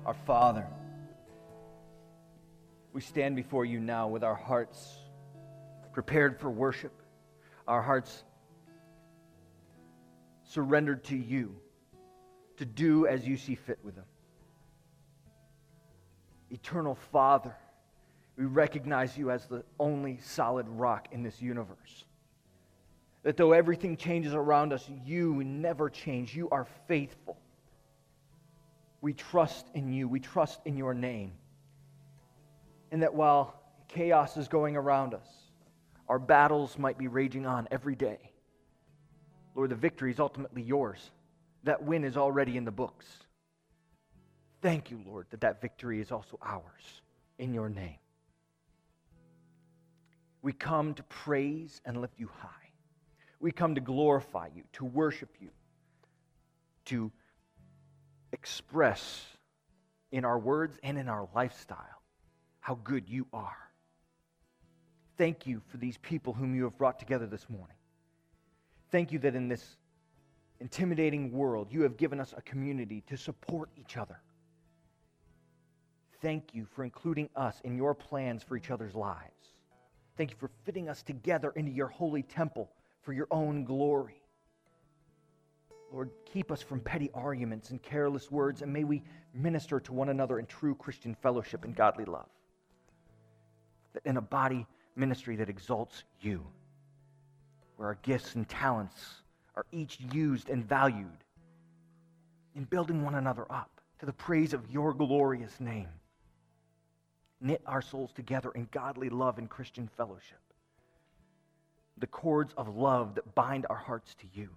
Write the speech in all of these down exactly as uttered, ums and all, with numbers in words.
Our Father, we stand before you now with our hearts prepared for worship, our hearts surrendered to you to do as you see fit with them. Eternal Father, we recognize you as the only solid rock in this universe. That though everything changes around us, you never change. You are faithful. We trust in you. We trust in your name. And that while chaos is going around us, our battles might be raging on every day. Lord, the victory is ultimately yours. That win is already in the books. Thank you, Lord, that that victory is also ours in your name. We come to praise and lift you high. We come to glorify you, to worship you, to express in our words and in our lifestyle how good you are. Thank you for these people whom you have brought together this morning. Thank you that in this intimidating world, you have given us a community to support each other. Thank you for including us in your plans for each other's lives. Thank you for fitting us together into your holy temple for your own glory. Lord, keep us from petty arguments and careless words, and may we minister to one another in true Christian fellowship and godly love. That in a body ministry that exalts you, where our gifts and talents are each used and valued in building one another up to the praise of your glorious name. Knit our souls together in godly love and Christian fellowship. The cords of love that bind our hearts to you.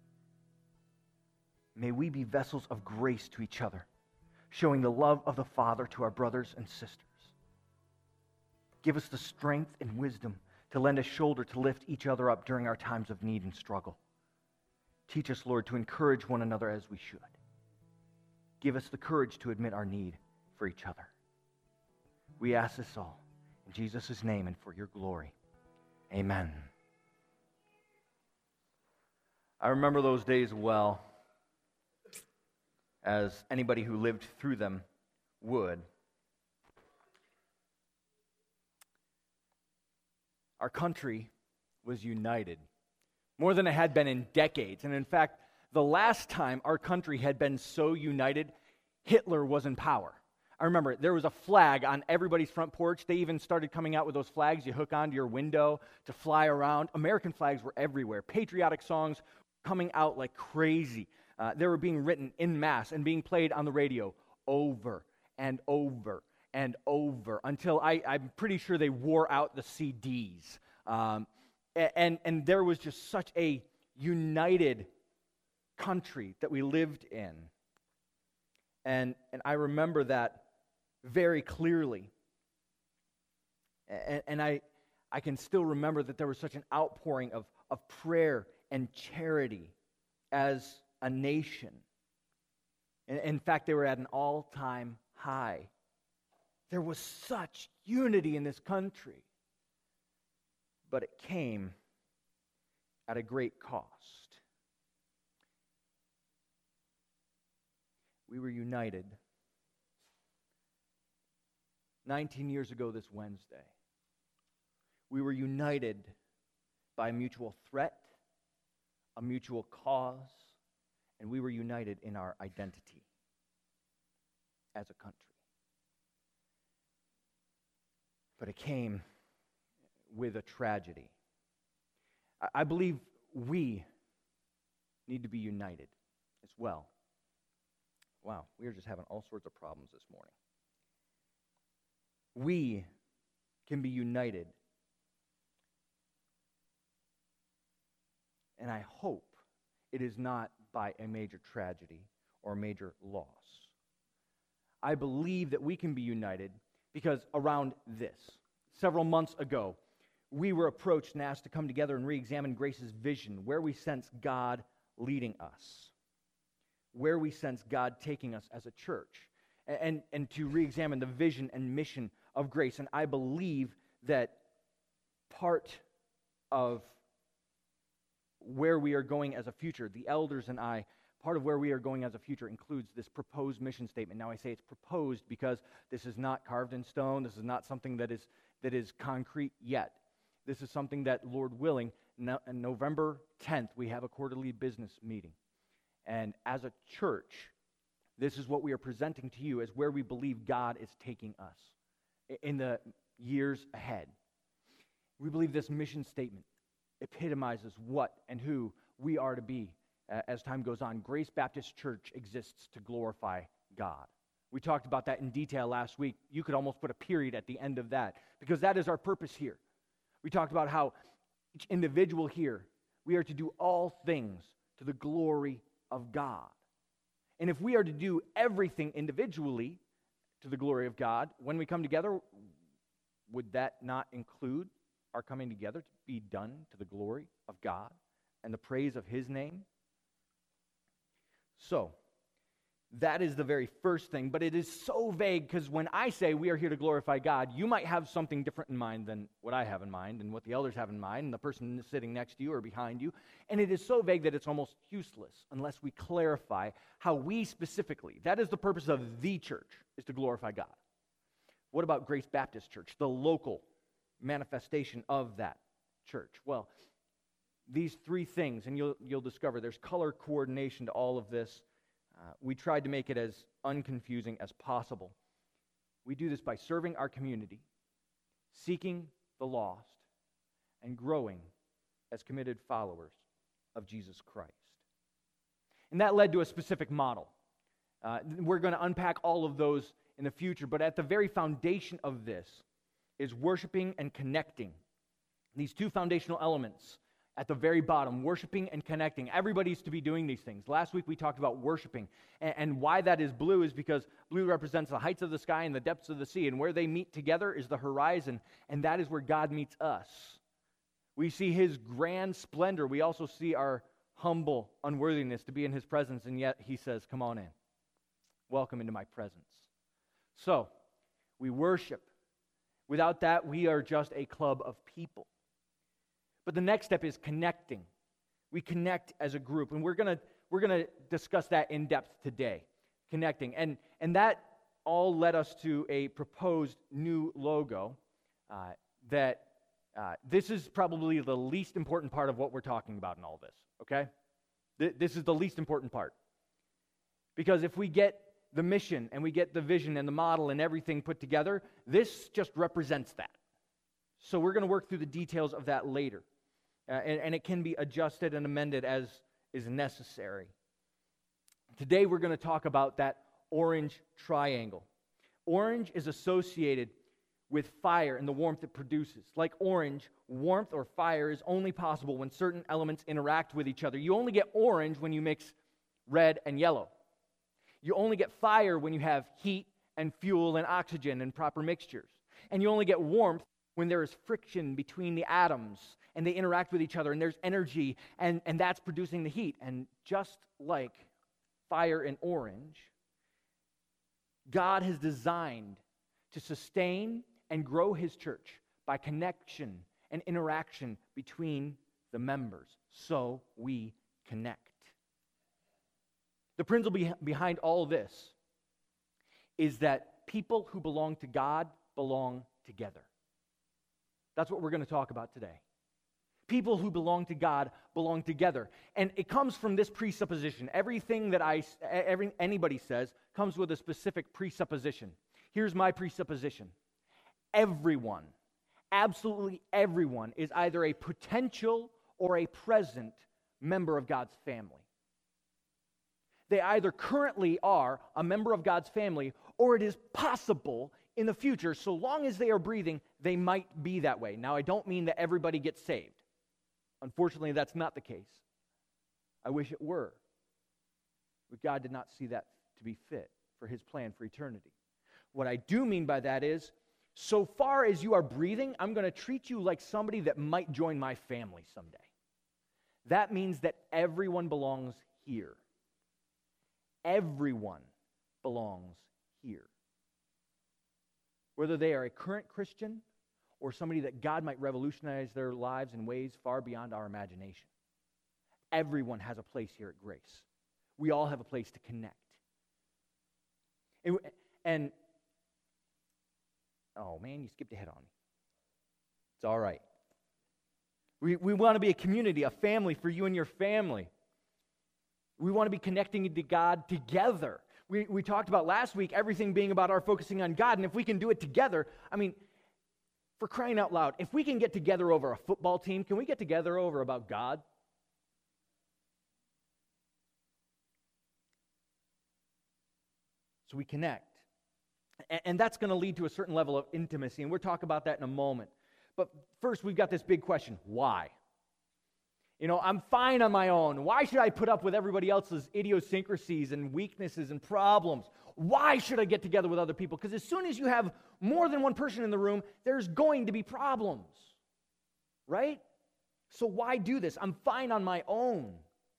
May we be vessels of grace to each other, showing the love of the Father to our brothers and sisters. Give us the strength and wisdom to lend a shoulder to lift each other up during our times of need and struggle. Teach us, Lord, to encourage one another as we should. Give us the courage to admit our need for each other. We ask this all in Jesus' name and for your glory. Amen. I remember those days well, as anybody who lived through them would. Our country was united more than it had been in decades. And in fact, the last time our country had been so united, Hitler was in power. I remember there was a flag on everybody's front porch. They even started coming out with those flags you hook onto your window to fly around. American flags were everywhere. Patriotic songs coming out like crazy. Uh, they were being written en masse and being played on the radio over and over and over until I, I'm pretty sure they wore out the C Ds. Um, and, and there was just such a united country that we lived in. And, and I remember that very clearly. And, and I, I can still remember that there was such an outpouring of, of prayer and charity as a nation. In, in fact, they were at an all-time high. There was such unity in this country. But it came at a great cost. We were united nineteen years ago this Wednesday. We were united by a mutual threat, a mutual cause, and we were united in our identity as a country. But it came with a tragedy. I believe we need to be united as well. Wow, we are just having all sorts of problems this morning. We can be united. And I hope it is not by a major tragedy or a major loss. I believe that we can be united because around this, several months ago, we were approached and asked to come together and re-examine Grace's vision, where we sense God leading us, where we sense God taking us as a church, and, and to re-examine the vision and mission of Grace. And I believe that part of where we are going as a future, the elders and I, part of where we are going as a future includes this proposed mission statement. Now I say it's proposed because this is not carved in stone. This is not something that is that is concrete yet. This is something that, Lord willing, no, on November tenth, we have a quarterly business meeting. And as a church, this is what we are presenting to you as where we believe God is taking us in the years ahead. We believe this mission statement epitomizes what and who we are to be uh, as time goes on. Grace Baptist Church exists to glorify God. We talked about that in detail last week. You could almost put a period at the end of that because that is our purpose here. We talked about how each individual here, we are to do all things to the glory of God. And if we are to do everything individually to the glory of God, when we come together, would that not include our coming together to be done to the glory of God and the praise of His name? So, that is the very first thing, but it is so vague because when I say we are here to glorify God, you might have something different in mind than what I have in mind and what the elders have in mind and the person sitting next to you or behind you. And it is so vague that it's almost useless unless we clarify how we specifically, that is the purpose of the church, is to glorify God. What about Grace Baptist Church, the local manifestation of that church? Well, these three things, and you'll, you'll discover there's color coordination to all of this. Uh, we tried to make it as unconfusing as possible. We do this by serving our community, seeking the lost, and growing as committed followers of Jesus Christ. And that led to a specific model. Uh, we're going to unpack all of those in the future, but at the very foundation of this is worshiping and connecting. These two foundational elements at the very bottom, worshiping and connecting. Everybody's to be doing these things. Last week we talked about worshiping, and, and why that is blue is because blue represents the heights of the sky and the depths of the sea, and where they meet together is the horizon, and that is where God meets us. We see His grand splendor. We also see our humble unworthiness to be in His presence, and yet He says, come on in. Welcome into my presence. So, we worship. Without that, we are just a club of people. But the next step is connecting. We connect as a group, and we're gonna we're gonna discuss that in depth today. Connecting, and and that all led us to a proposed new logo. Uh, that uh, this is probably the least important part of what we're talking about in all this. Okay, Th- this is the least important part, because if we get the mission and we get the vision and the model and everything put together, this just represents that. So we're going to work through the details of that later. Uh, and, and it can be adjusted and amended as is necessary. Today we're going to talk about that orange triangle. Orange is associated with fire and the warmth it produces. Like orange, warmth or fire is only possible when certain elements interact with each other. You only get orange when you mix red and yellow. You only get fire when you have heat and fuel and oxygen and proper mixtures. And you only get warmth when there is friction between the atoms and they interact with each other and there's energy and, and that's producing the heat. And just like fire and orange, God has designed to sustain and grow His church by connection and interaction between the members. So we connect. The principle behind all this is that people who belong to God belong together. That's what we're going to talk about today. People who belong to God belong together. And it comes from this presupposition. Everything that I, every, anybody says comes with a specific presupposition. Here's my presupposition. Everyone, absolutely everyone, is either a potential or a present member of God's family. They either currently are a member of God's family, or it is possible in the future, so long as they are breathing, they might be that way. Now, I don't mean that everybody gets saved. Unfortunately, that's not the case. I wish it were. But God did not see that to be fit for His plan for eternity. What I do mean by that is, so far as you are breathing, I'm going to treat you like somebody that might join my family someday. That means that everyone belongs here. Everyone belongs here. Whether they are a current Christian or somebody that God might revolutionize their lives in ways far beyond our imagination. Everyone has a place here at Grace. we all have a place to connect. And, and oh man, you skipped ahead on me. It's all right. We, we want to be a community, a family for you and your family. We want to be connecting to God together. We, we talked about last week everything being about our focusing on God, and if we can do it together, I mean, for crying out loud, if we can get together over a football team, can we get together over about God? So we connect. And, and that's going to lead to a certain level of intimacy, and we'll talk about that in a moment. But first, we've got this big question: why? You know, I'm fine on my own. Why should I put up with everybody else's idiosyncrasies and weaknesses and problems? Why should I get together with other people? Because as soon as you have more than one person in the room, there's going to be problems, right? So why do this? I'm fine on my own.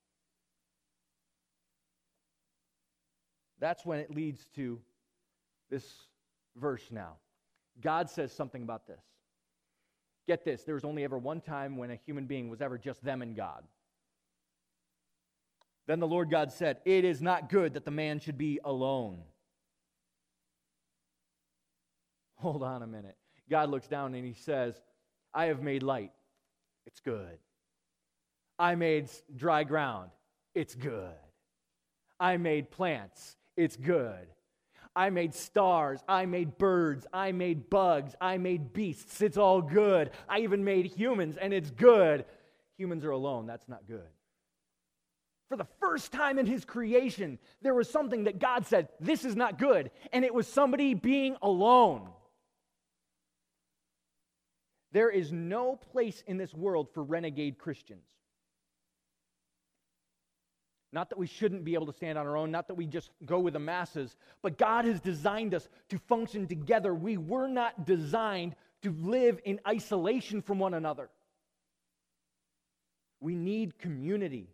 That's when it leads to this verse now. God says something about this. Get this, there was only ever one time when a human being was ever just them and God. Then the Lord God said, "It is not good that the man should be alone." Hold on a minute. God looks down and he says, "I have made light. It's good. I made dry ground. It's good. I made plants. It's good. I made stars, I made birds, I made bugs, I made beasts, it's all good. I even made humans, and it's good." Humans are alone, that's not good. For the first time in his creation, there was something that God said, this is not good, and it was somebody being alone. There is no place in this world for renegade Christians. Not that we shouldn't be able to stand on our own, not that we just go with the masses, but God has designed us to function together. We were not designed to live in isolation from one another. We need community.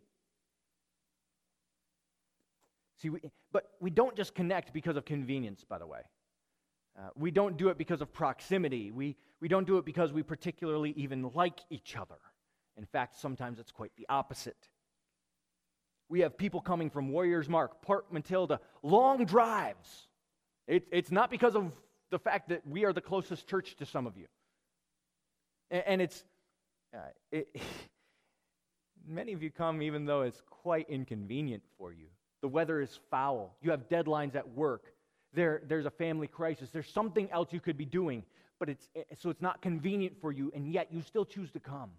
See, we, but we don't just connect because of convenience, by the way. Uh, we don't do it because of proximity. We, we don't do it because we particularly even like each other. In fact, sometimes it's quite the opposite. We have people coming from Warriors Mark, Port Matilda, long drives. It, it's not because of the fact that we are the closest church to some of you. And, and it's, uh, it, many of you come even though it's quite inconvenient for you. The weather is foul. You have deadlines at work. There, there's a family crisis. There's something else you could be doing, but it's so it's not convenient for you, and yet you still choose to come.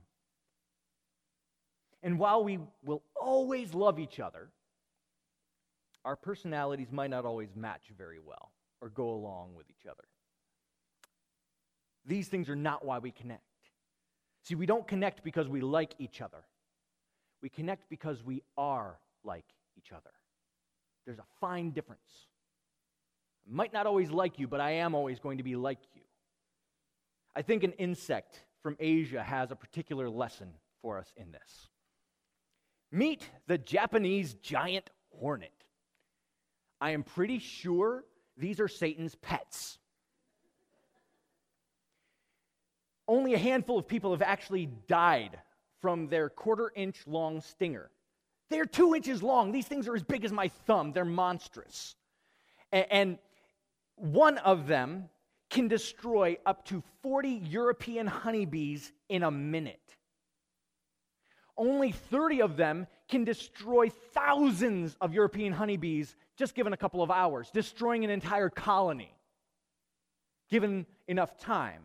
And while we will always love each other, our personalities might not always match very well or go along with each other. These things are not why we connect. See, we don't connect because we like each other. We connect because we are like each other. There's a fine difference. I might not always like you, but I am always going to be like you. I think an insect from Asia has a particular lesson for us in this. Meet the Japanese giant hornet. I am pretty sure these are Satan's pets. Only a handful of people have actually died from their quarter-inch long stinger. They're two inches long. These things are as big as my thumb. They're monstrous. And one of them can destroy up to forty European honeybees in a minute. Only thirty of them can destroy thousands of European honeybees just given a couple of hours, destroying an entire colony, given enough time.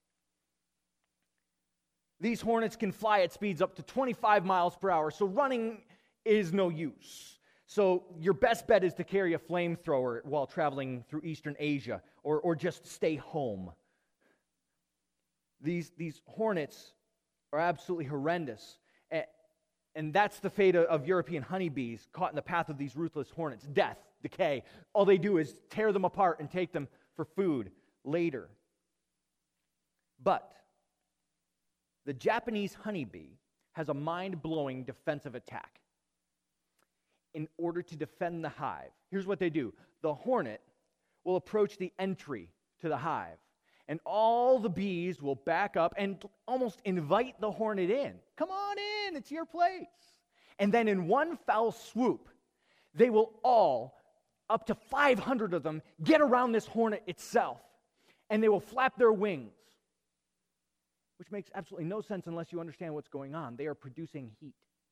These hornets can fly at speeds up to twenty-five miles per hour, so running is no use. So your best bet is to carry a flamethrower while traveling through Eastern Asia, or, or just stay home. These, these hornets are absolutely horrendous. And that's the fate of European honeybees caught in the path of these ruthless hornets. Death, decay. All they do is tear them apart and take them for food later. But the Japanese honeybee has a mind-blowing defensive attack. In order to defend the hive, here's what they do. The hornet will approach the entry to the hive, and all the bees will back up and almost invite the hornet in. Come on in, it's your place. And then in one foul swoop, they will all, up to five hundred of them, get around this hornet itself, and they will flap their wings, which makes absolutely no sense unless you understand what's going on. They are producing heat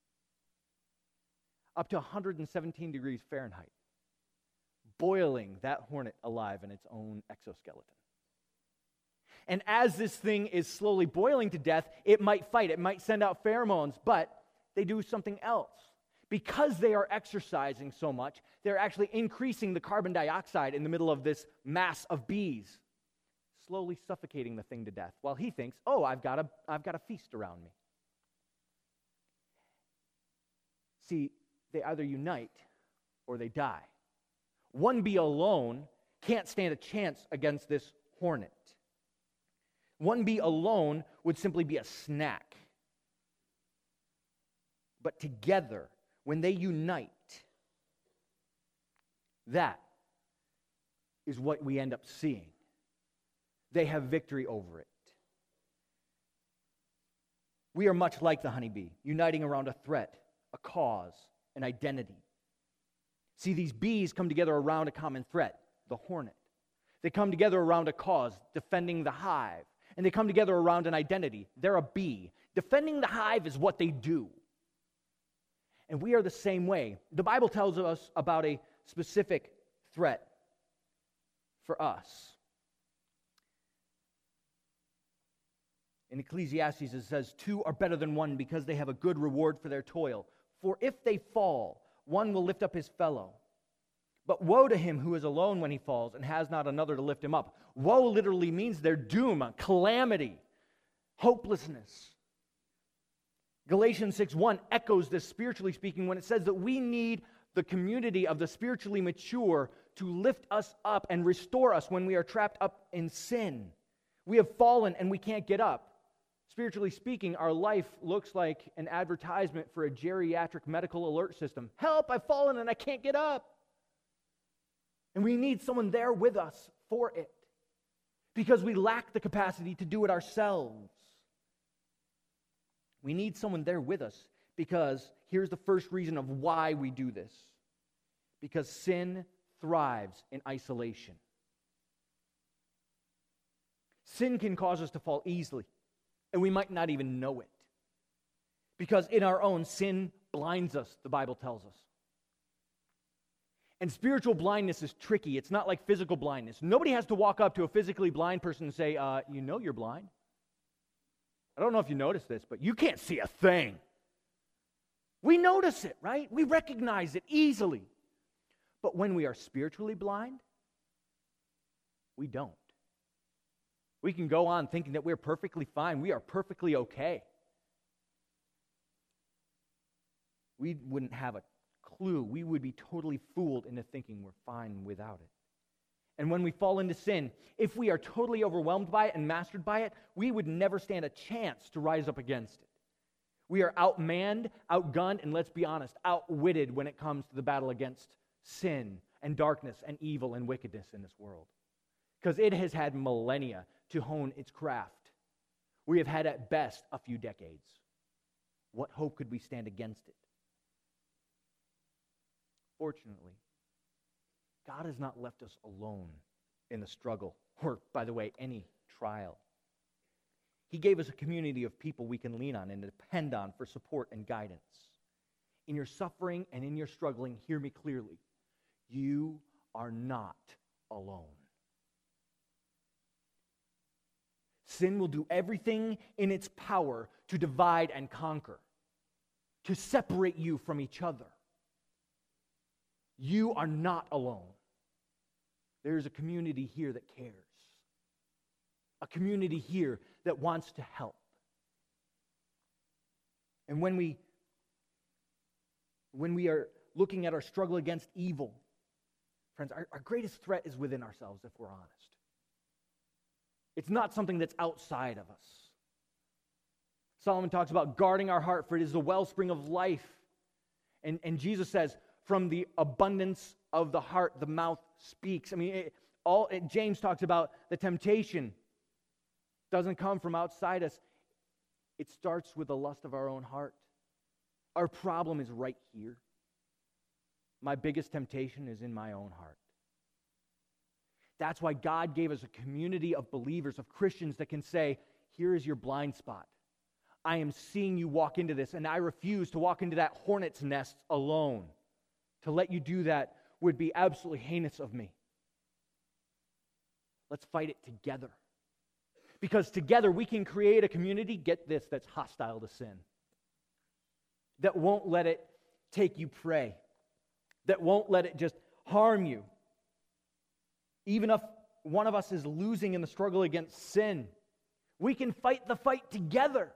up to one hundred seventeen degrees Fahrenheit, boiling that hornet alive in its own exoskeleton. And as this thing is slowly boiling to death, it might fight, it might send out pheromones, but they do something else. Because they are exercising so much, they're actually increasing the carbon dioxide in the middle of this mass of bees, slowly suffocating the thing to death, while he thinks, oh, I've got a, I've got a feast around me. See, they either unite or they die. One bee alone can't stand a chance against this hornet. One bee alone would simply be a snack. But together, when they unite, that is what we end up seeing. They have victory over it. We are much like the honeybee, uniting around a threat, a cause, an identity. See, these bees come together around a common threat, the hornet. They come together around a cause, defending the hive. And they come together around an identity. They're a bee. Defending the hive is what they do. And we are the same way. The Bible tells us about a specific threat for us. In Ecclesiastes it says, two are better than one because they have a good reward for their toil. For if they fall, one will lift up his fellow. But woe to him who is alone when he falls and has not another to lift him up. Woe literally means their doom, calamity, hopelessness. Galatians six one echoes this spiritually speaking when it says that we need the community of the spiritually mature to lift us up and restore us when we are trapped up in sin. We have fallen and we can't get up. Spiritually speaking, our life looks like an advertisement for a geriatric medical alert system. Help, I've fallen and I can't get up. And we need someone there with us for it because we lack the capacity to do it ourselves. We need someone there with us because here's the first reason of why we do this. Because sin thrives in isolation. Sin can cause us to fall easily, and we might not even know it. Because in our own, sin blinds us, the Bible tells us. And spiritual blindness is tricky. It's not like physical blindness. Nobody has to walk up to a physically blind person and say, uh, you know you're blind. I don't know if you noticed this, but you can't see a thing. We notice it, right? We recognize it easily. But when we are spiritually blind, we don't. We can go on thinking that we're perfectly fine. We are perfectly okay. We wouldn't have a clue. We would be totally fooled into thinking we're fine without it. And when we fall into sin, if we are totally overwhelmed by it and mastered by it, we would never stand a chance to rise up against it. We are outmanned, outgunned, and let's be honest, outwitted when it comes to the battle against sin and darkness and evil and wickedness in this world. Because it has had millennia to hone its craft. We have had at best a few decades. What hope could we stand against it? Fortunately, God has not left us alone in the struggle, or, by the way, any trial. He gave us a community of people we can lean on and depend on for support and guidance. In your suffering and in your struggling, hear me clearly. You are not alone. Sin will do everything in its power to divide and conquer, to separate you from each other. You are not alone. There is a community here that cares. A community here that wants to help. And when we, when we are looking at our struggle against evil, friends, our, our greatest threat is within ourselves, if we're honest. It's not something that's outside of us. Solomon talks about guarding our heart, for it is the wellspring of life. And, and Jesus says, from the abundance of the heart, the mouth speaks. I mean, it, all it, James talks about the temptation doesn't come from outside us. It starts with the lust of our own heart. Our problem is right here. my biggest temptation is in my own heart. That's why God gave us a community of believers, of Christians that can say, here is your blind spot. I am seeing you walk into this, and I refuse to walk into that hornet's nest alone. To let you do that would be absolutely heinous of me. Let's fight it together. Because together we can create a community, get this, that's hostile to sin. That won't let it take you prey. That won't let it just harm you. Even if one of us is losing in the struggle against sin, we can fight the fight together.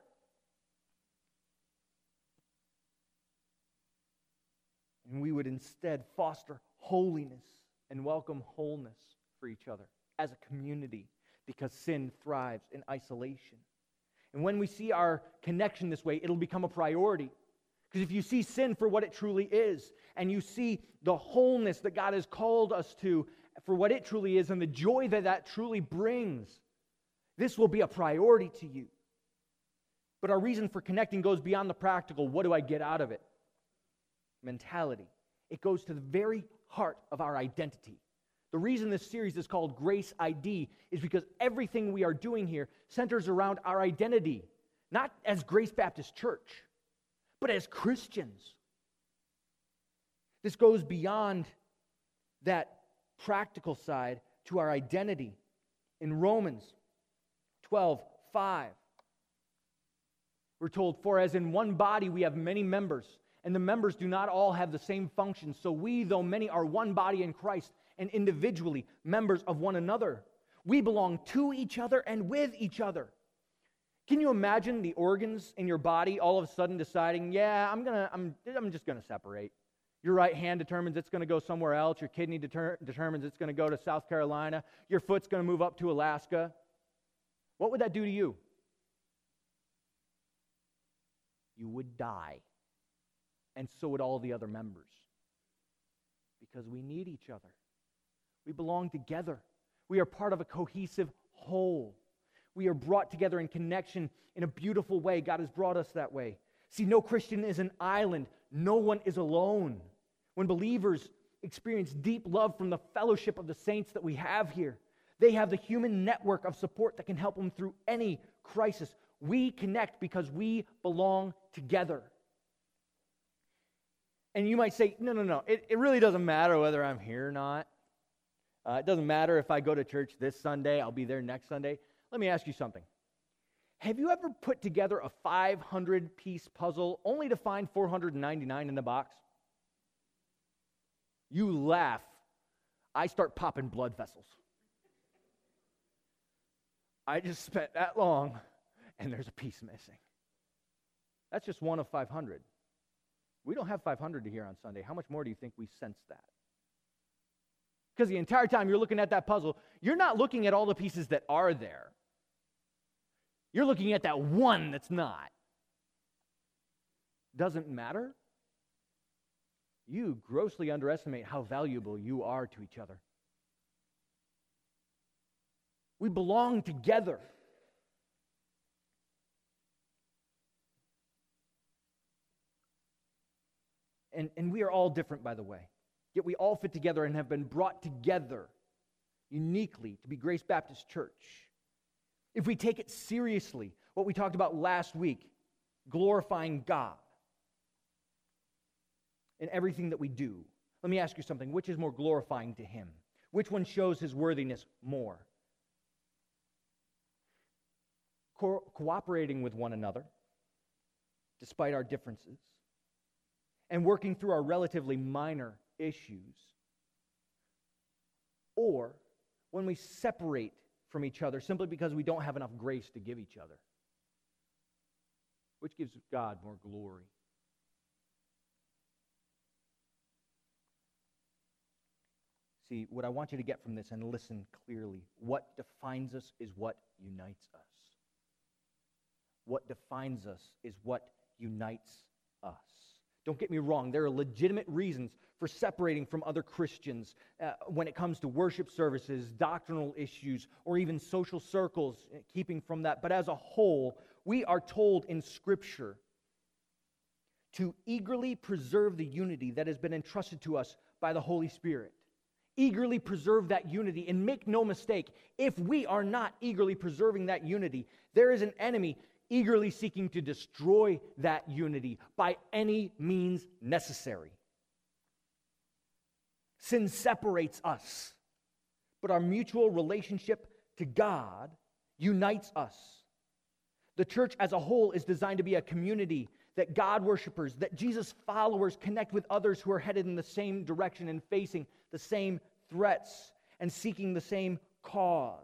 And we would instead foster holiness and welcome wholeness for each other as a community, because sin thrives in isolation. And when we see our connection this way, it'll become a priority. Because if you see sin for what it truly is, and you see the wholeness that God has called us to for what it truly is, and the joy that that truly brings, this will be a priority to you. But our reason for connecting goes beyond the practical, what do I get out of it? Mentality. It goes to the very heart of our identity. The reason this series is called Grace I D is because everything we are doing here centers around our identity, not as Grace Baptist Church, but as Christians. This goes beyond that practical side to our identity. In Romans twelve five, we're told, for as in one body we have many members, and the members do not all have the same function, so we, though many, are one body in Christ, and individually members of one another. We belong to each other and with each other. Can you imagine the organs in your body all of a sudden deciding, yeah, I'm gonna, I'm, I'm just gonna separate. Your right hand determines it's going to go somewhere else. Your kidney deter- determines it's going to go to South Carolina. Your foot's going to move up to Alaska. What would that do to you? You would die. And so would all the other members. Because we need each other. We belong together. We are part of a cohesive whole. We are brought together in connection in a beautiful way. God has brought us that way. See, no Christian is an island. No one is alone. When believers experience deep love from the fellowship of the saints that we have here, they have the human network of support that can help them through any crisis. We connect because we belong together. And you might say, no, no, no, it, it really doesn't matter whether I'm here or not. Uh, it doesn't matter if I go to church this Sunday, I'll be there next Sunday. Let me ask you something. Have you ever put together a five hundred piece puzzle only to find four hundred ninety-nine in the box? You laugh. I start popping blood vessels. I just spent that long, and there's a piece missing. That's just one of five hundred. We don't have five hundred here on Sunday. How much more do you think we sense that? Because the entire time you're looking at that puzzle, you're not looking at all the pieces that are there. You're looking at that one that's not. Doesn't matter. You grossly underestimate how valuable you are to each other. We belong together. And, and we are all different, by the way. Yet we all fit together and have been brought together uniquely to be Grace Baptist Church. If we take it seriously, what we talked about last week, glorifying God in everything that we do, let me ask you something. Which is more glorifying to Him? Which one shows His worthiness more? Co- cooperating with one another, despite our differences, and working through our relatively minor issues, or when we separate from each other simply because we don't have enough grace to give each other. Which gives God more glory? See, what I want you to get from this, and listen clearly, what defines us is what unites us. What defines us is what unites us. Don't get me wrong, there are legitimate reasons for separating from other Christians uh, when it comes to worship services, doctrinal issues, or even social circles, uh, keeping from that. But as a whole, we are told in Scripture to eagerly preserve the unity that has been entrusted to us by the Holy Spirit. Eagerly preserve that unity. And make no mistake, if we are not eagerly preserving that unity, there is an enemy eagerly seeking to destroy that unity by any means necessary. Sin separates us, but our mutual relationship to God unites us. The church as a whole is designed to be a community that God worshipers, that Jesus followers connect with others who are headed in the same direction and facing the same threats and seeking the same cause.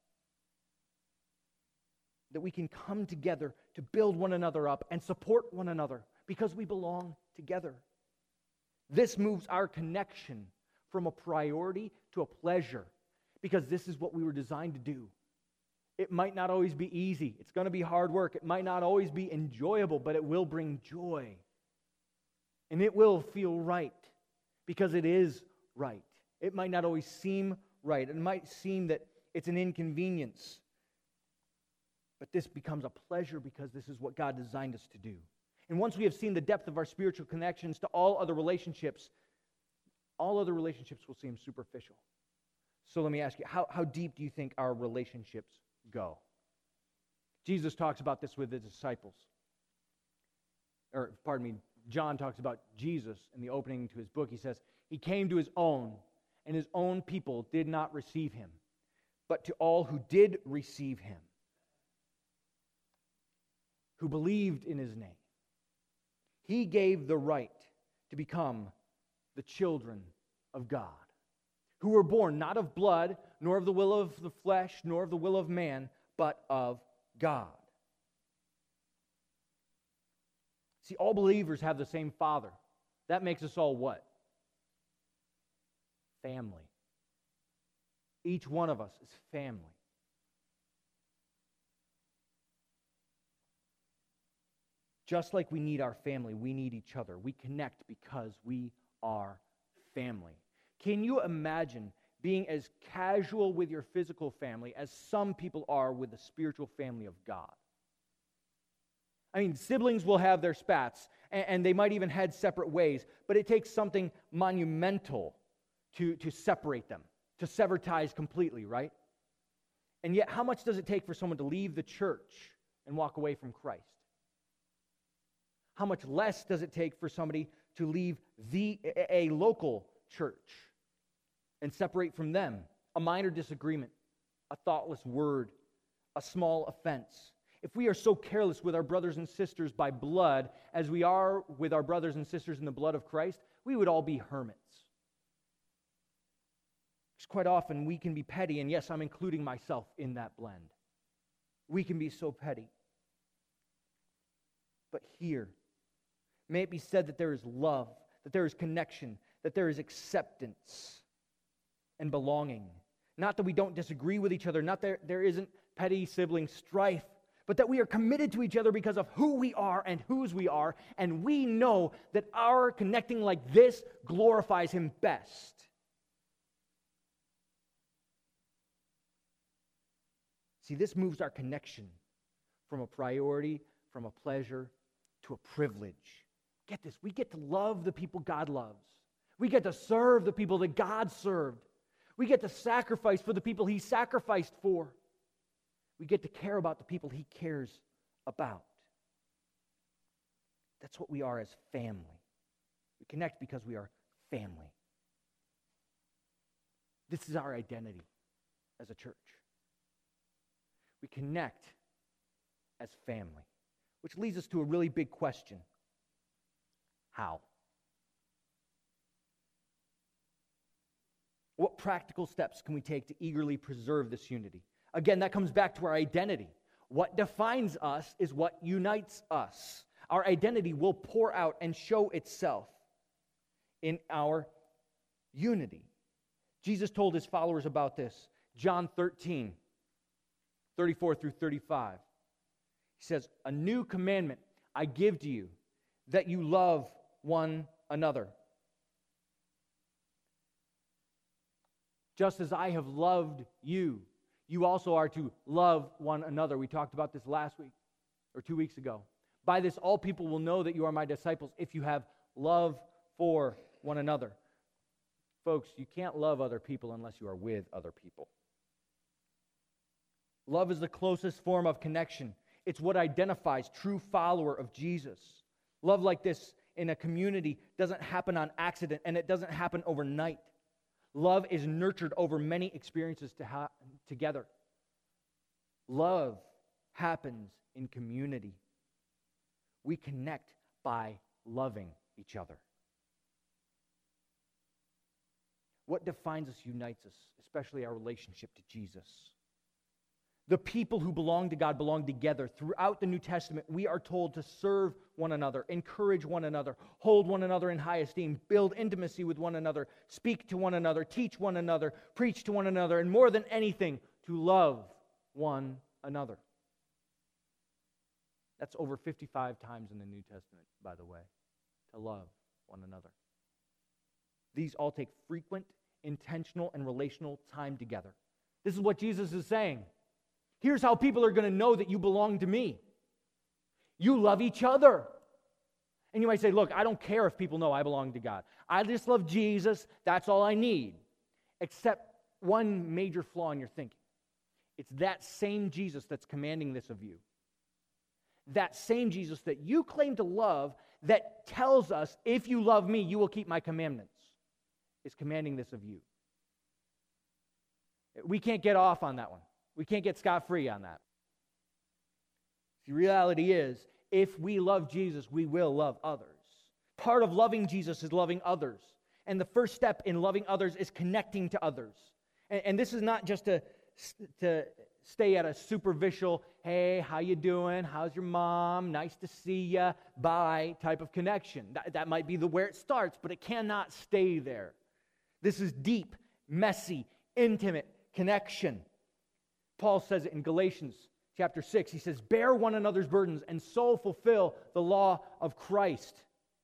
That we can come together to build one another up and support one another because we belong together. This moves our connection from a priority to a pleasure because this is what we were designed to do. It might not always be easy. It's going to be hard work. It might not always be enjoyable, but it will bring joy. And it will feel right because it is right. It might not always seem right. It might seem that it's an inconvenience. But this becomes a pleasure because this is what God designed us to do. And once we have seen the depth of our spiritual connections to all other relationships, all other relationships will seem superficial. So let me ask you, how, how deep do you think our relationships go? Jesus talks about this with his disciples. Or, pardon me, John talks about Jesus in the opening to his book. He says, he came to his own, and his own people did not receive him. But to all who did receive him, who believed in his name, he gave the right to become the children of God, who were born not of blood, nor of the will of the flesh, nor of the will of man, but of God. See, all believers have the same Father. That makes us all what? Family. Each one of us is family. Just like we need our family, we need each other. We connect because we are family. Can you imagine being as casual with your physical family as some people are with the spiritual family of God? I mean, siblings will have their spats, and, and they might even head separate ways, but it takes something monumental to, to separate them, to sever ties completely, right? And yet, how much does it take for someone to leave the church and walk away from Christ? How much less does it take for somebody to leave the a, a local church and separate from them? A minor disagreement, a thoughtless word, a small offense. If we are so careless with our brothers and sisters by blood as we are with our brothers and sisters in the blood of Christ, we would all be hermits. Because quite often we can be petty, and yes, I'm including myself in that blend. We can be so petty. But here, may it be said that there is love, that there is connection, that there is acceptance and belonging. Not that we don't disagree with each other, not that there isn't petty sibling strife, but that we are committed to each other because of who we are and whose we are, and we know that our connecting like this glorifies Him best. See, this moves our connection from a priority, from a pleasure, to a privilege. Get this, we get to love the people God loves. We get to serve the people that God served. We get to sacrifice for the people He sacrificed for. We get to care about the people He cares about. That's what we are as family. We connect because we are family. This is our identity as a church. We connect as family, which leads us to a really big question. How? What practical steps can we take to eagerly preserve this unity? Again, that comes back to our identity. What defines us is what unites us. Our identity will pour out and show itself in our unity. Jesus told His followers about this. John thirteen, thirty-four through thirty-five. He says, "A new commandment I give to you, that you love one another. Just as I have loved you, you also are to love one another." We talked about this last week or two weeks ago. By this, all people will know that you are my disciples if you have love for one another. Folks, you can't love other people unless you are with other people. Love is the closest form of connection. It's what identifies true follower of Jesus. Love like this in a community doesn't happen on accident, and it doesn't happen overnight. Love is nurtured over many experiences to ha- together. Love happens in community. We connect by loving each other. What defines us unites us, especially our relationship to Jesus. The people who belong to God belong together. Throughout the New Testament, we are told to serve one another, encourage one another, hold one another in high esteem, build intimacy with one another, speak to one another, teach one another, preach to one another, and more than anything, to love one another. That's over fifty-five times in the New Testament, by the way, to love one another. These all take frequent, intentional, and relational time together. This is what Jesus is saying. Here's how people are going to know that you belong to me. You love each other. And you might say, look, I don't care if people know I belong to God. I just love Jesus. That's all I need. Except one major flaw in your thinking. It's that same Jesus that's commanding this of you. That same Jesus that you claim to love that tells us, if you love me, you will keep my commandments, is commanding this of you. We can't get off on that one. We can't get scot-free on that. The reality is, if we love Jesus, we will love others. Part of loving Jesus is loving others. And the first step in loving others is connecting to others. And, and this is not just to, to stay at a superficial, hey, how you doing? How's your mom? Nice to see ya. Bye type of connection. That, that might be the where it starts, but it cannot stay there. This is deep, messy, intimate connection. Paul says it in Galatians chapter six. He says, bear one another's burdens and so fulfill the law of Christ.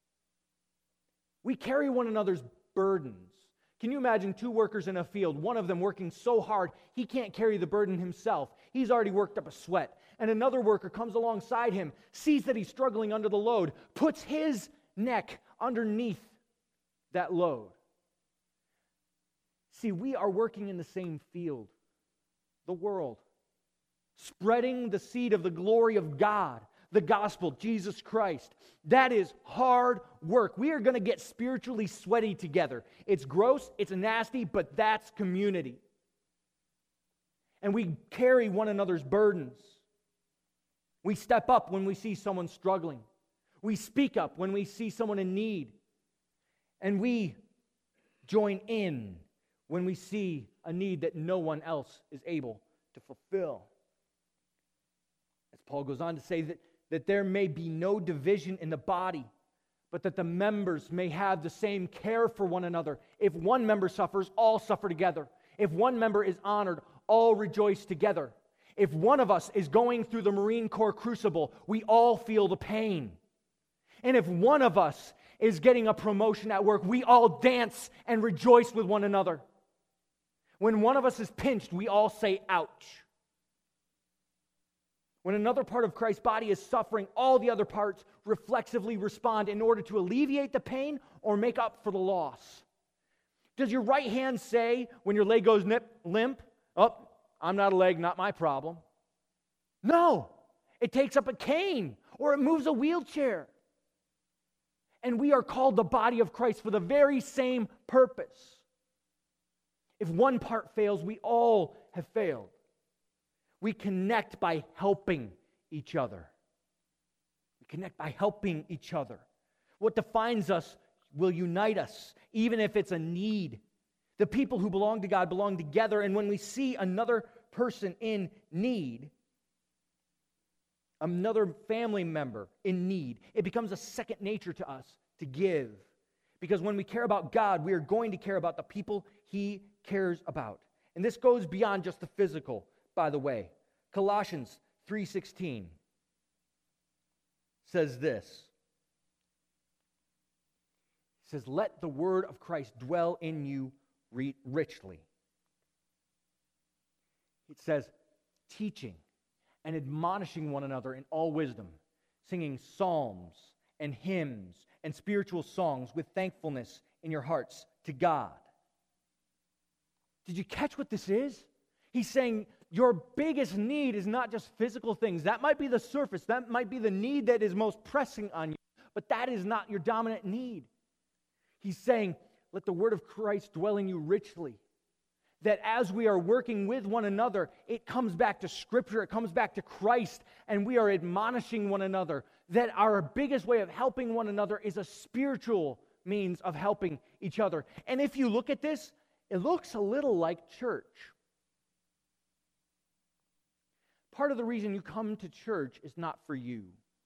We carry one another's burdens. Can you imagine two workers in a field, one of them working so hard he can't carry the burden himself? He's already worked up a sweat. And another worker comes alongside him, sees that he's struggling under the load, puts his neck underneath that load. See, we are working in the same field. The world, spreading the seed of the glory of God, the gospel, Jesus Christ. That is hard work. We are going to get spiritually sweaty together. It's gross, it's nasty, but that's community. And we carry one another's burdens. We step up when we see someone struggling. We speak up when we see someone in need. And we join in when we see a need that no one else is able to fulfill. As Paul goes on to say that, that there may be no division in the body, but that the members may have the same care for one another. If one member suffers, all suffer together. If one member is honored, all rejoice together. If one of us is going through the Marine Corps crucible, we all feel the pain. And if one of us is getting a promotion at work, we all dance and rejoice with one another. When one of us is pinched, we all say, ouch. When another part of Christ's body is suffering, all the other parts reflexively respond in order to alleviate the pain or make up for the loss. Does your right hand say, when your leg goes nip, limp, oh, I'm not a leg, not my problem? No. It takes up a cane or it moves a wheelchair. And we are called the body of Christ for the very same purpose. If one part fails, we all have failed. We connect by helping each other. We connect by helping each other. What defines us will unite us, even if it's a need. The people who belong to God belong together, and when we see another person in need, another family member in need, it becomes a second nature to us to give. Because when we care about God, we are going to care about the people He cares about. And this goes beyond just the physical, by the way. Colossians three sixteen says this. It says, let the word of Christ dwell in you richly. It says, teaching and admonishing one another in all wisdom, singing psalms and hymns and spiritual songs with thankfulness in your hearts to God. Did you catch what this is? He's saying your biggest need is not just physical things. That might be the surface. That might be the need that is most pressing on you. But that is not your dominant need. He's saying, let the word of Christ dwell in you richly. That as we are working with one another, it comes back to Scripture, it comes back to Christ, and we are admonishing one another. That our biggest way of helping one another is a spiritual means of helping each other. And if you look at this, it looks a little like church. Part of the reason you come to church is not for you.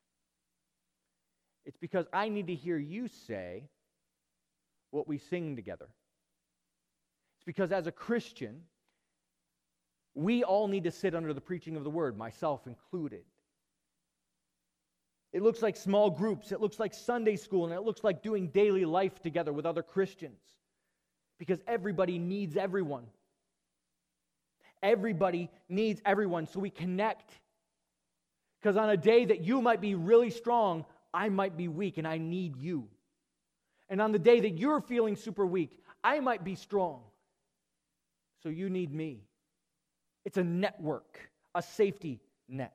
It's because I need to hear you say what we sing together. It's because as a Christian, we all need to sit under the preaching of the word, myself included. It looks like small groups, it looks like Sunday school, and it looks like doing daily life together with other Christians. Because everybody needs everyone. Everybody needs everyone, so we connect. Because on a day that you might be really strong, I might be weak, and I need you. And on the day that you're feeling super weak, I might be strong, so you need me. It's a network, a safety net.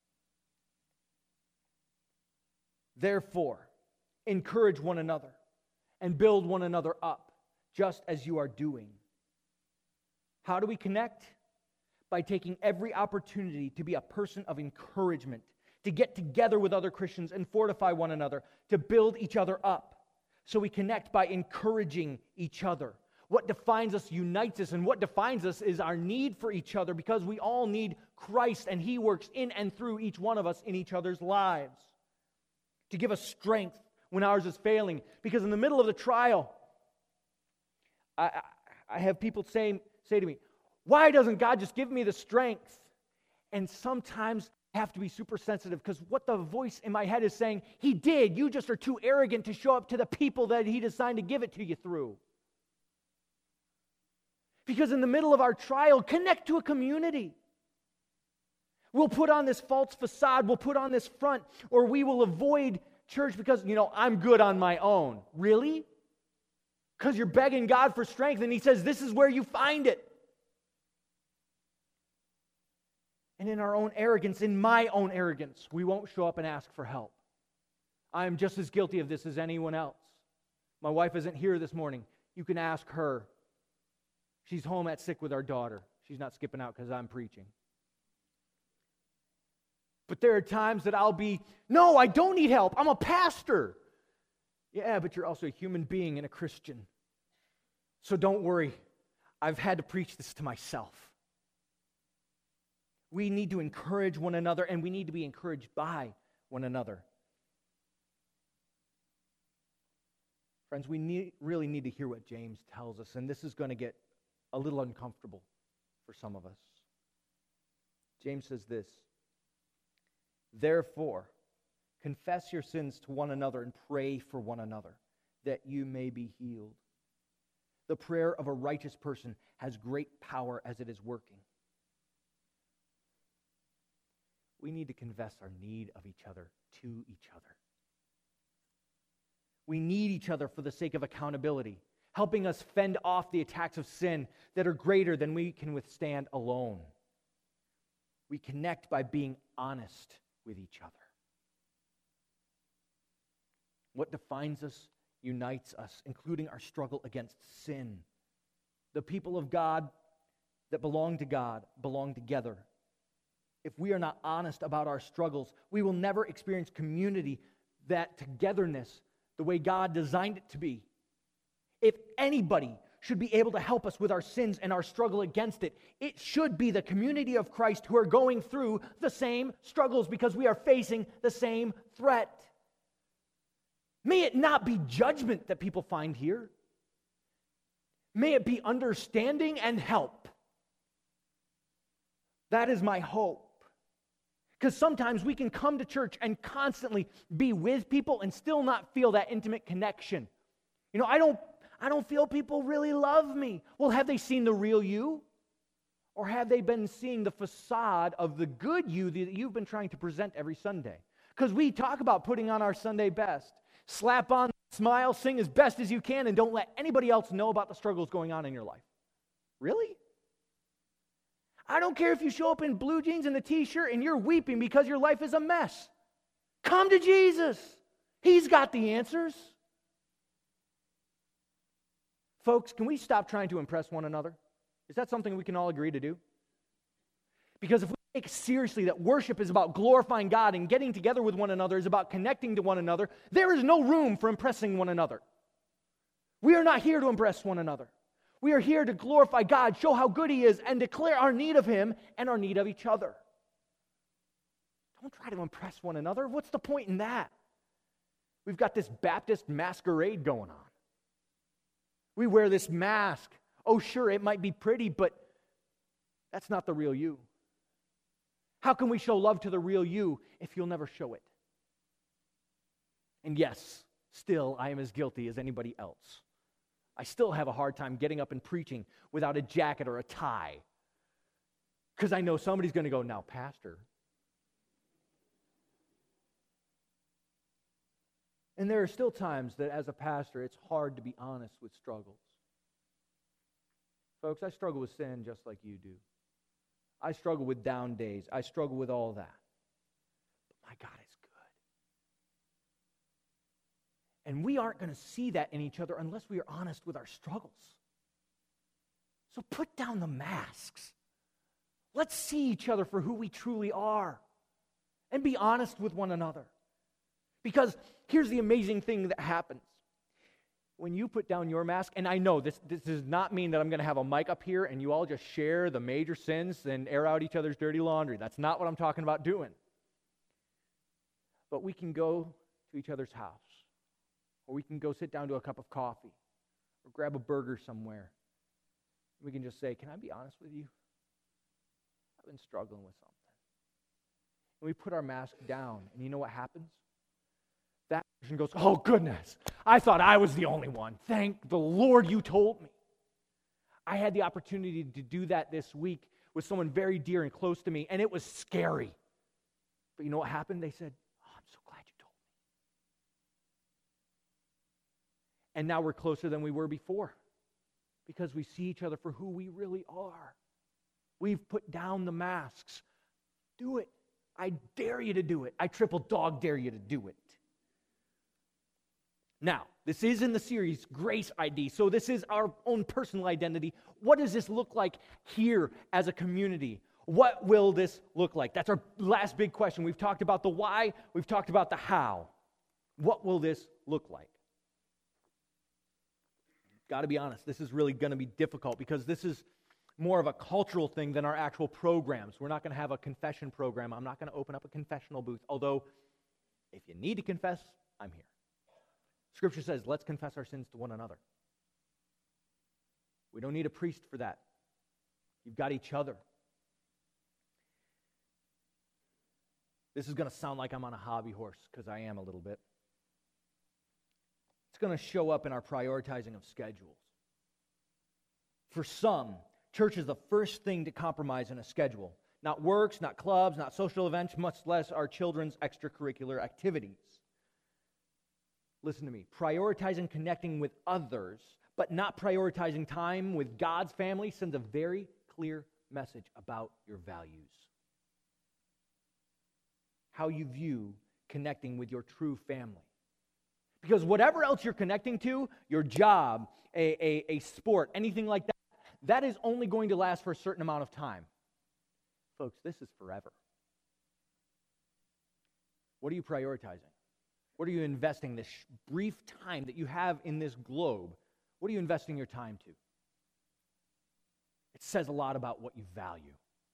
Therefore, encourage one another and build one another up, just as you are doing. How do we connect? By taking every opportunity to be a person of encouragement, to get together with other Christians and fortify one another, to build each other up. So we connect by encouraging each other. What defines us unites us, and what defines us is our need for each other, because we all need Christ, and He works in and through each one of us in each other's lives to give us strength when ours is failing. Because in the middle of the trial, I, I, I have people say, say to me, why doesn't God just give me the strength? And sometimes I have to be super sensitive, because what the voice in my head is saying, He did. You just are too arrogant to show up to the people that He designed to give it to you through. Because in the middle of our trial, connect to a community. We'll put on this false facade, we'll put on this front, or we will avoid church because, you know, I'm good on my own. Really? Because you're begging God for strength, and He says, this is where you find it. And in our own arrogance, in my own arrogance, we won't show up and ask for help. I am just as guilty of this as anyone else. My wife isn't here this morning. You can ask her. She's home at sick with our daughter. She's not skipping out because I'm preaching. But there are times that I'll be, no, I don't need help. I'm a pastor. Yeah, but you're also a human being and a Christian. So don't worry. I've had to preach this to myself. We need to encourage one another, and we need to be encouraged by one another. Friends, we need, really need to hear what James tells us, and this is going to get a little uncomfortable for some of us. James says this, therefore, confess your sins to one another and pray for one another, that you may be healed. The prayer of a righteous person has great power as it is working. We need to confess our need of each other to each other. We need each other for the sake of accountability, helping us fend off the attacks of sin that are greater than we can withstand alone. We connect by being honest with each other. What defines us unites us, including our struggle against sin. The people of God that belong to God belong together. If we are not honest about our struggles, we will never experience community, that togetherness, the way God designed it to be. If anybody should be able to help us with our sins and our struggle against it, it should be the community of Christ who are going through the same struggles, because we are facing the same threat. May it not be judgment that people find here. May it be understanding and help. That is my hope. Because sometimes we can come to church and constantly be with people and still not feel that intimate connection. You know, I don't I don't feel people really love me. Well, have they seen the real you? Or have they been seeing the facade of the good you that you've been trying to present every Sunday? Because we talk about putting on our Sunday best. Slap on, smile, sing as best as you can, and don't let anybody else know about the struggles going on in your life. Really? I don't care if you show up in blue jeans and a t-shirt and you're weeping because your life is a mess. Come to Jesus. He's got the answers. Folks, can we stop trying to impress one another? Is that something we can all agree to do? Because if we take seriously that worship is about glorifying God and getting together with one another is about connecting to one another, there is no room for impressing one another. We are not here to impress one another. We are here to glorify God, show how good He is, and declare our need of Him and our need of each other. Don't try to impress one another. What's the point in that? We've got this Baptist masquerade going on. We wear this mask. Oh, sure, it might be pretty, but that's not the real you. How can we show love to the real you if you'll never show it? And yes, still, I am as guilty as anybody else. I still have a hard time getting up and preaching without a jacket or a tie. Because I know somebody's going to go, now, Pastor. And there are still times that as a pastor, it's hard to be honest with struggles. Folks, I struggle with sin just like you do. I struggle with down days. I struggle with all that. But my God is good. And we aren't going to see that in each other unless we are honest with our struggles. So put down the masks. Let's see each other for who we truly are. And be honest with one another. Because here's the amazing thing that happens. When you put down your mask, and I know this, this does not mean that I'm going to have a mic up here and you all just share the major sins and air out each other's dirty laundry. That's not what I'm talking about doing. But we can go to each other's house, or we can go sit down to a cup of coffee, or grab a burger somewhere. We can just say, can I be honest with you? I've been struggling with something. And we put our mask down, and you know what happens? That person goes, oh goodness, I thought I was the only one. Thank the Lord you told me. I had the opportunity to do that this week with someone very dear and close to me, and it was scary. But you know what happened? They said, oh, I'm so glad you told me. And now we're closer than we were before because we see each other for who we really are. We've put down the masks. Do it. I dare you to do it. I triple dog dare you to do it. Now, this is in the series Grace I D, so this is our own personal identity. What does this look like here as a community? What will this look like? That's our last big question. We've talked about the why, we've talked about the how. What will this look like? Got to be honest, this is really going to be difficult because this is more of a cultural thing than our actual programs. We're not going to have a confession program. I'm not going to open up a confessional booth, although if you need to confess, I'm here. Scripture says, let's confess our sins to one another. We don't need a priest for that. You've got each other. This is going to sound like I'm on a hobby horse, because I am a little bit. It's going to show up in our prioritizing of schedules. For some, church is the first thing to compromise in a schedule. Not works, not clubs, not social events, much less our children's extracurricular activities. Listen to me. Prioritizing connecting with others, but not prioritizing time with God's family sends a very clear message about your values. How you view connecting with your true family. Because whatever else you're connecting to, your job, a, a, a sport, anything like that, that is only going to last for a certain amount of time. Folks, this is forever. What are you prioritizing? What are you investing this brief time that you have in this globe? What are you investing your time to? It says a lot about what you value.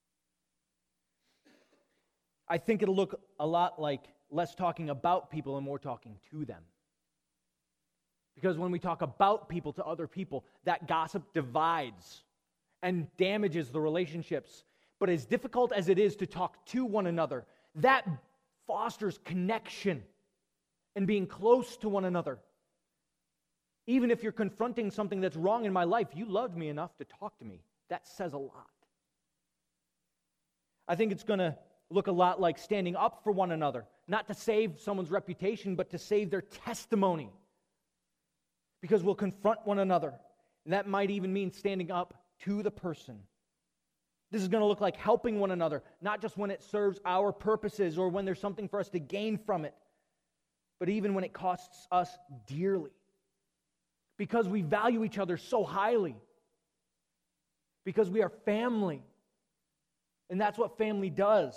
I think it'll look a lot like less talking about people and more talking to them. Because when we talk about people to other people, that gossip divides and damages the relationships. But as difficult as it is to talk to one another, that fosters connection and being close to one another. Even if you're confronting something that's wrong in my life, you loved me enough to talk to me. That says a lot. I think it's going to look a lot like standing up for one another, not to save someone's reputation, but to save their testimony. Because we'll confront one another. And that might even mean standing up to the person. This is going to look like helping one another, not just when it serves our purposes or when there's something for us to gain from it, but even when it costs us dearly. Because we value each other so highly. Because we are family. And that's what family does.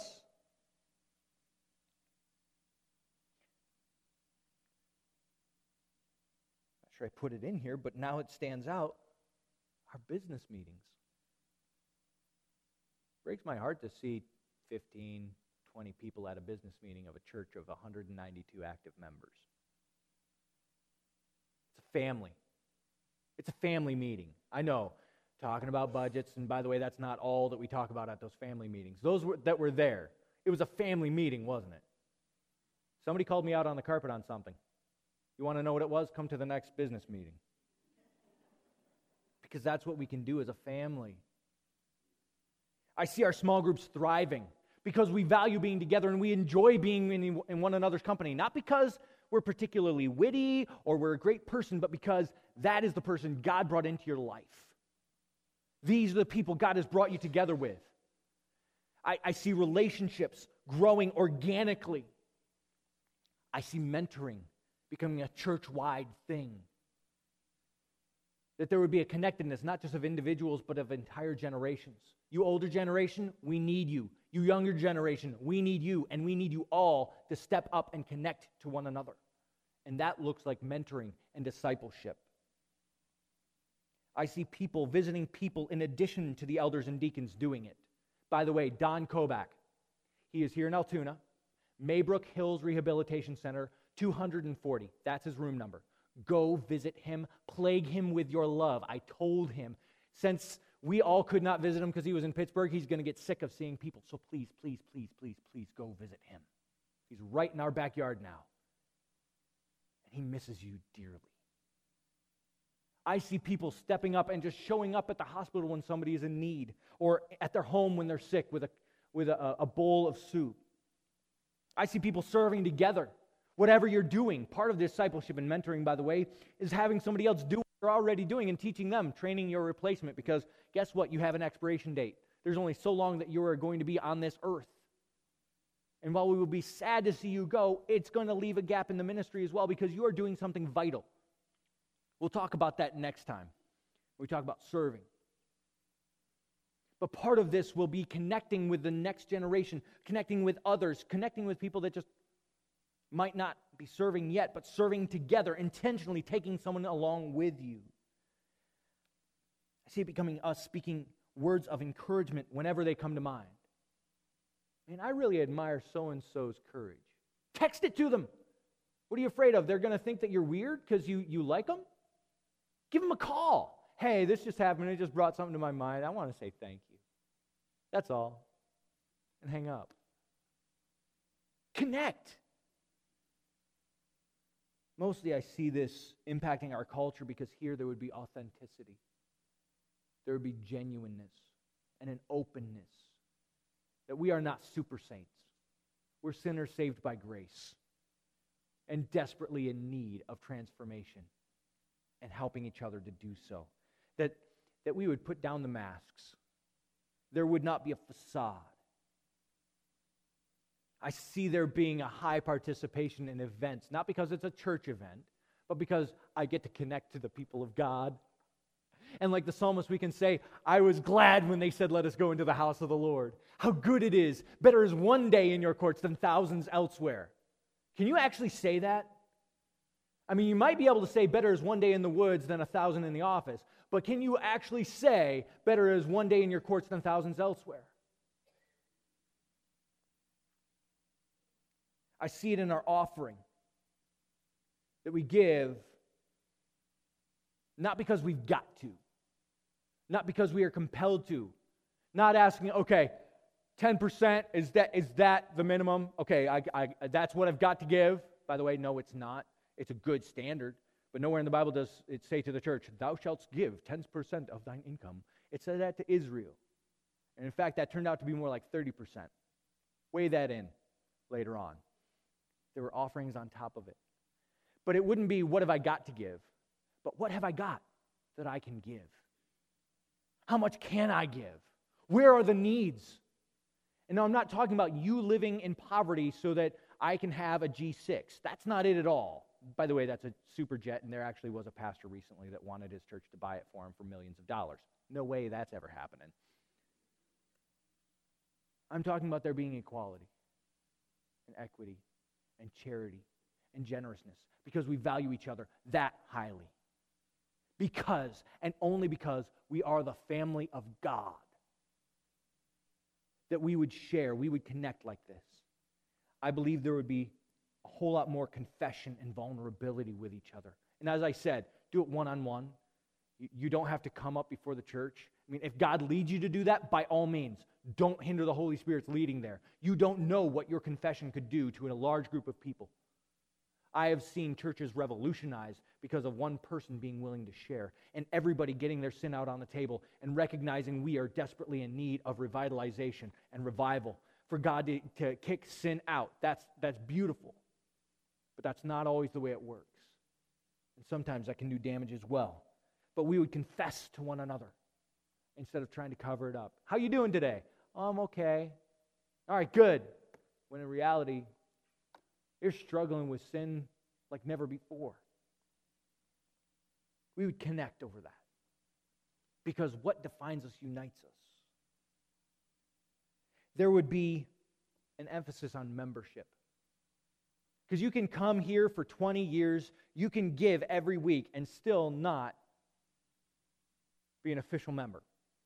Not sure I put it in here, but now it stands out. Our business meetings. Breaks my heart to see fifteen, twenty people at a business meeting of a church of one hundred ninety-two active members. It's a family. It's a family meeting. I know, talking about budgets, and by the way, that's not all that we talk about at those family meetings. Those were, that were there, it was a family meeting, wasn't it? Somebody called me out on the carpet on something. You want to know what it was? Come to the next business meeting. Because that's what we can do as a family. I see our small groups thriving because we value being together and we enjoy being in, in one another's company. Not because we're particularly witty or we're a great person, but because that is the person God brought into your life. These are the people God has brought you together with. I, I see relationships growing organically. I see mentoring becoming a church-wide thing. That there would be a connectedness, not just of individuals, but of entire generations. You older generation, we need you. You younger generation, we need you. And we need you all to step up and connect to one another. And that looks like mentoring and discipleship. I see people visiting people in addition to the elders and deacons doing it. By the way, Don Kobach, he is here in Altoona, Maybrook Hills Rehabilitation Center, two hundred forty. That's his room number. Go visit him. Plague him with your love. I told him, since we all could not visit him because he was in Pittsburgh, he's going to get sick of seeing people. So please, please, please, please, please go visit him. He's right in our backyard now. And he misses you dearly. I see people stepping up and just showing up at the hospital when somebody is in need, or at their home when they're sick with a, with a, a bowl of soup. I see people serving together. Whatever you're doing, part of discipleship and mentoring, by the way, is having somebody else do what you're already doing and teaching them, training your replacement, because guess what? You have an expiration date. There's only so long that you are going to be on this earth. And while we will be sad to see you go, it's going to leave a gap in the ministry as well because you are doing something vital. We'll talk about that next time. We talk about serving. But part of this will be connecting with the next generation, connecting with others, connecting with people that just might not be serving yet, but serving together, intentionally taking someone along with you. I see it becoming us speaking words of encouragement whenever they come to mind. Man, I really admire so-and-so's courage. Text it to them. What are you afraid of? They're going to think that you're weird because you, you like them? Give them a call. Hey, this just happened. It just brought something to my mind. I want to say thank you. That's all. And hang up. Connect. Mostly I see this impacting our culture because here there would be authenticity. There would be genuineness and an openness. That we are not super saints. We're sinners saved by grace and desperately in need of transformation and helping each other to do so. That, that we would put down the masks. There would not be a facade. I see there being a high participation in events, not because it's a church event, but because I get to connect to the people of God. And like the psalmist, we can say, I was glad when they said, let us go into the house of the Lord. How good it is. Better is one day in your courts than thousands elsewhere. Can you actually say that? I mean, you might be able to say better is one day in the woods than a thousand in the office, but can you actually say better is one day in your courts than thousands elsewhere? I see it in our offering that we give not because we've got to, not because we are compelled to, not asking, okay, ten percent, is that is that the minimum? Okay, I, I, that's what I've got to give. By the way, no, it's not. It's a good standard, but nowhere in the Bible does it say to the church, thou shalt give ten percent of thine income. It said that to Israel. And in fact, that turned out to be more like thirty percent. Weigh that in later on. There were offerings on top of it. But it wouldn't be, what have I got to give? But what have I got that I can give? How much can I give? Where are the needs? And no, I'm not talking about you living in poverty so that I can have a G six. That's not it at all. By the way, that's a super jet, and there actually was a pastor recently that wanted his church to buy it for him for millions of dollars. No way that's ever happening. I'm talking about there being equality and equity and charity and generousness because we value each other that highly. Because, and only because, we are the family of God. That we would share, we would connect like this. I believe there would be a whole lot more confession and vulnerability with each other. And as I said, do it one-on-one. You don't have to come up before the church. I mean, if God leads you to do that, by all means, don't hinder the Holy Spirit's leading there. You don't know what your confession could do to a large group of people. I have seen churches revolutionized because of one person being willing to share and everybody getting their sin out on the table and recognizing we are desperately in need of revitalization and revival. For God to, to kick sin out, that's, that's beautiful. But that's not always the way it works. And sometimes that can do damage as well. But we would confess to one another instead of trying to cover it up. How you doing today? Oh, I'm okay. All right, good. When in reality, you're struggling with sin like never before. We would connect over that. Because what defines us unites us. There would be an emphasis on membership. Because you can come here for twenty years, you can give every week and still not be an official member.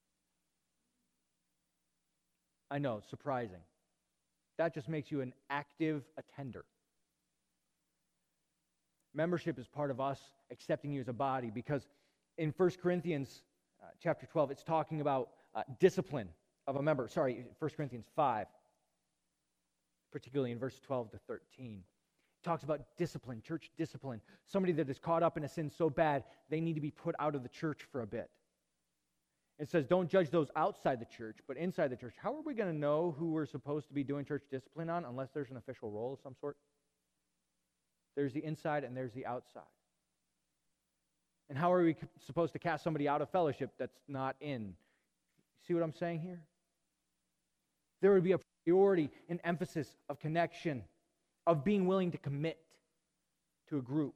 I know, surprising. That just makes you an active attender. Membership is part of us accepting you as a body, because in First Corinthians uh, chapter twelve, it's talking about uh, discipline of a member. Sorry, First Corinthians five, particularly in verse twelve to thirteen. It talks about discipline, church discipline. Somebody that is caught up in a sin so bad, they need to be put out of the church for a bit. It says, don't judge those outside the church, but inside the church. How are we going to know who we're supposed to be doing church discipline on unless there's an official role of some sort? There's the inside and there's the outside. And how are we supposed to cast somebody out of fellowship that's not in? See what I'm saying here? There would be a priority and emphasis of connection, of being willing to commit to a group.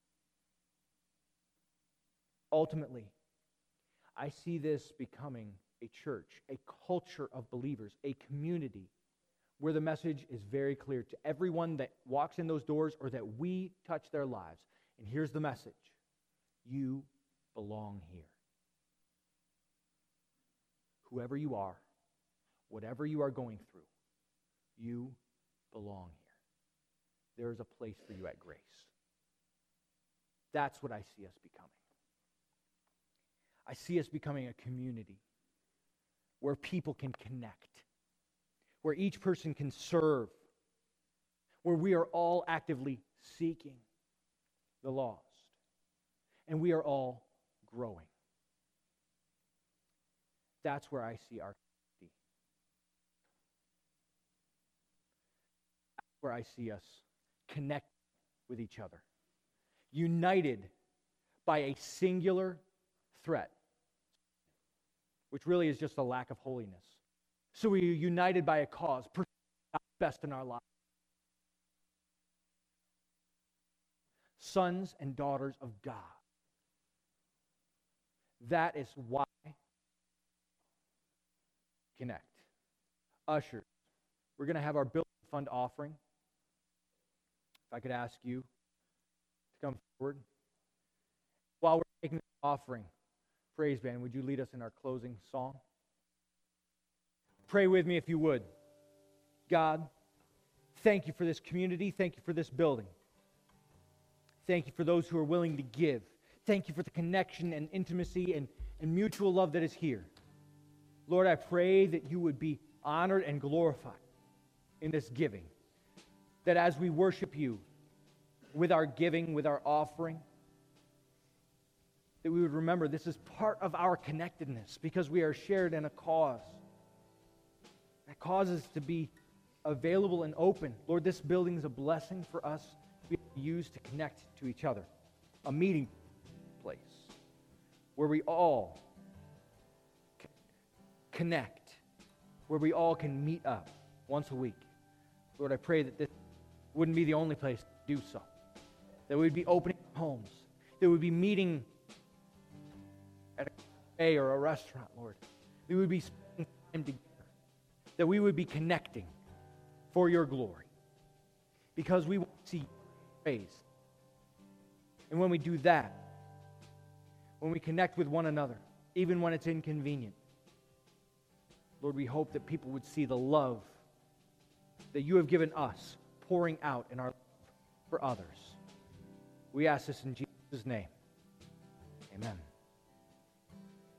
Ultimately, I see this becoming a church, a culture of believers, a community where the message is very clear to everyone that walks in those doors or that we touch their lives. And here's the message. You belong here. Whoever you are, whatever you are going through, you belong here. There is a place for you at Grace. That's what I see us becoming. I see us becoming a community where people can connect, where each person can serve, where we are all actively seeking the lost, and we are all growing. That's where I see our community. That's where I see us connect with each other, united by a singular threat, which really is just a lack of holiness. So we are united by a cause, pursuing God's best in our lives. Sons and daughters of God. That is why connect. Ushers, we're going to have our building fund offering. If I could ask you to come forward. While we're taking the offering, praise band, would you lead us in our closing song? Pray with me if you would. God, thank you for this community. Thank you for this building. Thank you for those who are willing to give. Thank you for the connection and intimacy and, and mutual love that is here. Lord, I pray that you would be honored and glorified in this giving. That as we worship you with our giving, with our offering, that we would remember this is part of our connectedness because we are shared in a cause. That causes to be available and open. Lord, this building is a blessing for us to be able to use to connect to each other. A meeting place where we all can connect, where we all can meet up once a week. Lord, I pray that this wouldn't be the only place to do so. That we'd be opening homes. That we'd be meeting at a cafe or a restaurant, Lord. That we would be spending time together. That we would be connecting for your glory. Because we want to see you praised. And when we do that, when we connect with one another, even when it's inconvenient, Lord, we hope that people would see the love that you have given us pouring out in our love for others. We ask this in Jesus' name. Amen.